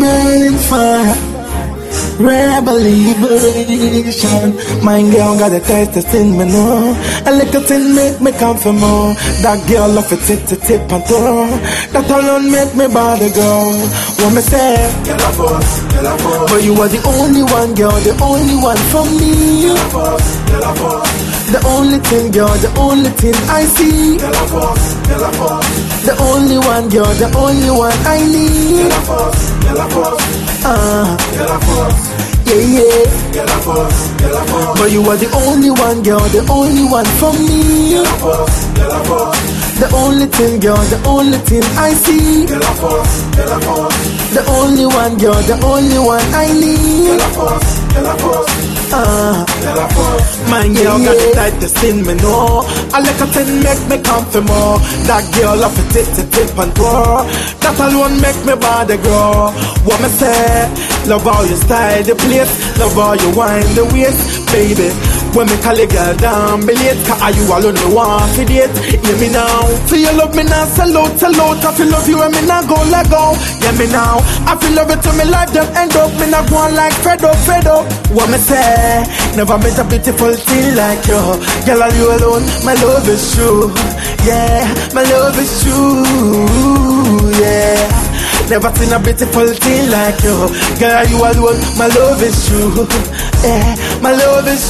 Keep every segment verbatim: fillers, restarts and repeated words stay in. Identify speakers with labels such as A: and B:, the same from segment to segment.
A: burning fire. Rebel liberation. My girl got a taste of sin, me know. A little thing make me come for more. That girl love it tip to tip and toe. That alone make me bother girl. What me say?
B: Girl a boss, girl a boss.
A: But you are the only one girl, the only one for me.
B: Girl a boss, girl a boss.
A: The only thing girl, the only thing I see.
B: Girl a boss, girl a boss.
A: The only one girl, the only one I need.
B: Girl a boss, girl a boss.
A: Ah,
B: Girl a boss.
A: yeah, yeah.
B: Girl a boss, girl a boss.
A: But you are the only one girl, the only one for me.
B: Girl a boss, girl a boss.
A: The only thing girl, the only thing I see.
B: Girl a boss, girl a boss.
A: The only one girl, the only one I need.
B: Girl a boss, girl a boss.
A: Ah,
B: Girl a boss.
A: my girl got the type to sin, me know. I like a thing make me come for more. That girl love it tip to tip and twirl. That alone make me bother girl. What me say? Love how you style the place, love how you wind the waist, baby. When me call a girl down, belate, cause are you alone me want for date. Hear me now, feel you love me now, sell out, sell out. I feel love you when me not go let go. Hear me now, I feel love it to me life them end up. Me not go on like fed up, fed up. What me say? Never met a beautiful thing like you. Girl, are you alone? My love is true. Yeah, my love is true. Yeah. Never seen a beautiful thing like you. Girl, you alone, my love is true. Yeah, my love is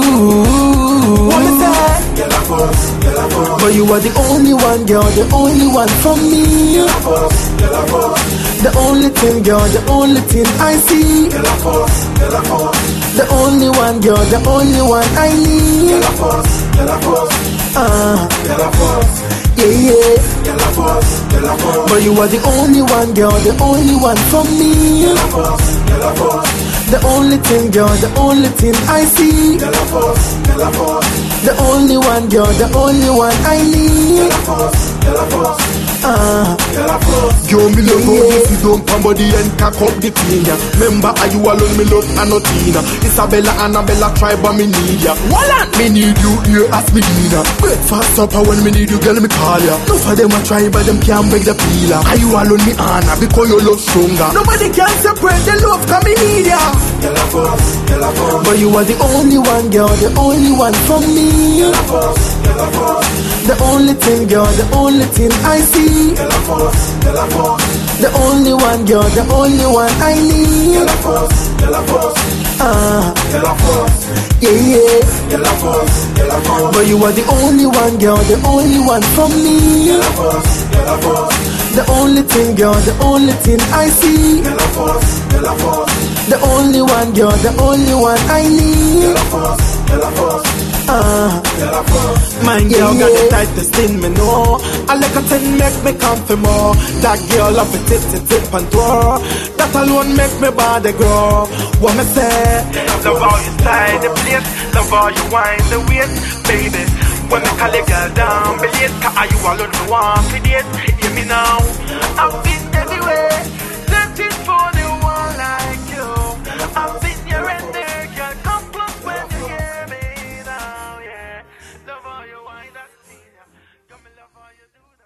A: true. What is that?
B: Girl a boss, girl a boss.
A: But you are the only one, girl, the only one for me.
B: Girl a boss, girl a boss.
A: The only thing, girl, the only thing I see.
B: Girl a boss, girl a boss.
A: The only one, girl, the only one I need.
B: Girl a boss, girl a boss.
A: Ah,
B: Girl a boss.
A: yeah, yeah.
B: Girl a boss, girl a boss.
A: But you are the only one, girl, the only one for me.
B: Girl a boss, girl a boss.
A: The only thing, girl, the only thing I see.
B: Girl a boss, girl a boss.
A: The only one, girl, the only one I need.
B: Girl a boss, girl a boss.
A: Ah,
B: Girl a boss.
C: Yo, me love how you sit down pan body and cock up the thing, ya. Remember, are you alone, me love Anotina. Isabella, Annabella, tribe, and me need ya. Wallant, me need you, here as me dinner. Breakfast, supper, when me need you, girl, me call ya. No for them a try, but them can't break the peeler. Are you alone, me Anna, because your love stronger. Nobody can separate the love, cause me need ya.
B: Girl a boss, girl a boss.
A: but you are the only one, girl, the only one for me.
B: Girl a boss, girl a boss.
A: The only thing, girl, the only thing I see.
B: Girl a boss, girl a boss.
A: The only one, girl, the only one I need.
B: Girl a boss, girl a boss.
A: Ah,
B: Girl a boss.
A: yeah, yeah.
B: Girl a boss, girl a boss.
A: But you are the only one, girl, the only one for me.
B: Girl a boss, girl a boss.
A: The only thing, girl, the only thing I see.
B: Girl a boss, girl a boss.
A: The only one, girl, the only one I need.
B: Girl a boss, girl a boss.
A: Ah,
B: Girl a boss.
A: my girl got the type to sin, me know. I like a thing make me come for more. That girl love it tip to tip and twirl. That alone make me bother girl. What me say? Love how you style the place, love how you wind the waist, baby. When me call a girl down, believe, cause are you alone me want for date? Hear me now, I've been everywhere.